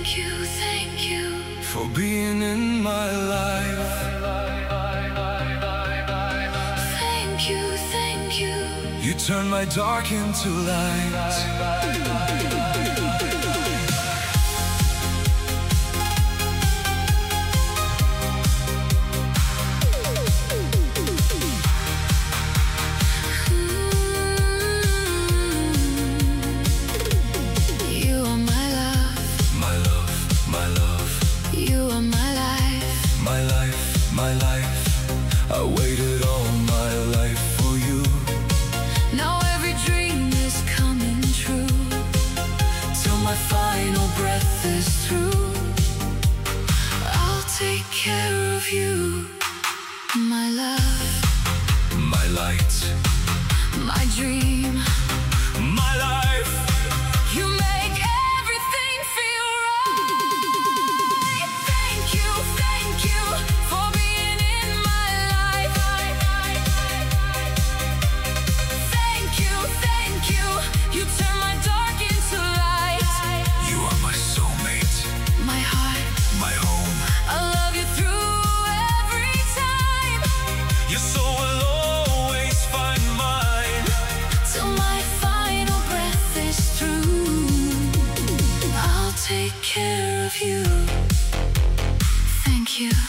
thank you for being in my life. Thank you. You turn my dark into light. My life, I waited all my life for you. Now every dream is coming true. Till my final breath is through, I'll take care of you. My love, my light, my dream, my life. You make everything feel right. Thank you for being in my life. Thank you. You turn my dark into light. You are my soulmate, my heart, my home. I love you through every time. Your soul will always find mine. Till my final breath is through, I'll take care of you. Thank you.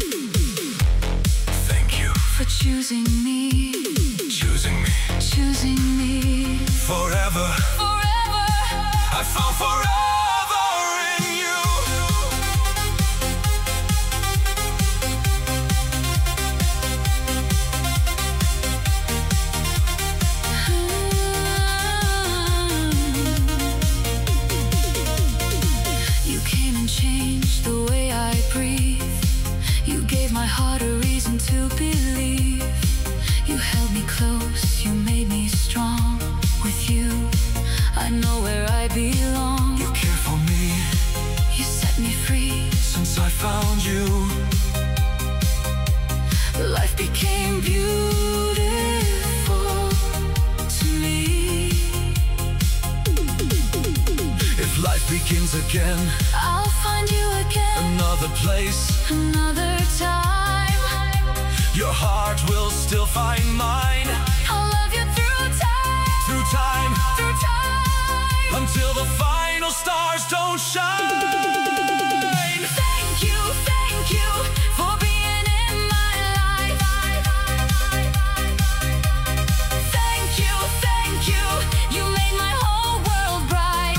Thank you for choosing me. Choosing me. Forever. I found forever in you. You came and changed the way I breathe. You gave my heart a reason to believe. You held me close, you made me strong. With you, I know where I belong. You care for me, you set me free. Since I found you, life became beautiful to me. If life begins again, I'll find you again. Another place, another time. Your heart will still find mine. I'll love you through time. Until the final stars don't shine. Thank you for being in my life. Thank you. You made my whole world bright.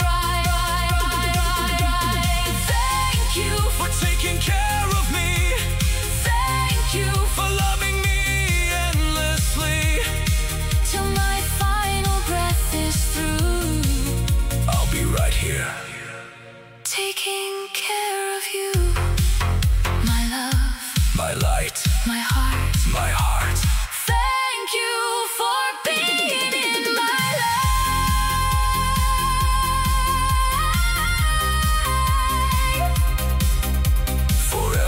Thank you for taking care of me. Thank you for loving me endlessly. Till my final breath is through, I'll be right here, taking care of you. My love, my light, my heart, my heart. Thank you for being in my life.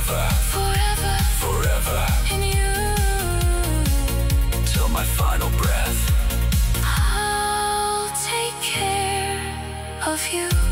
Forever in you. Till my final breath, I'll take care of you.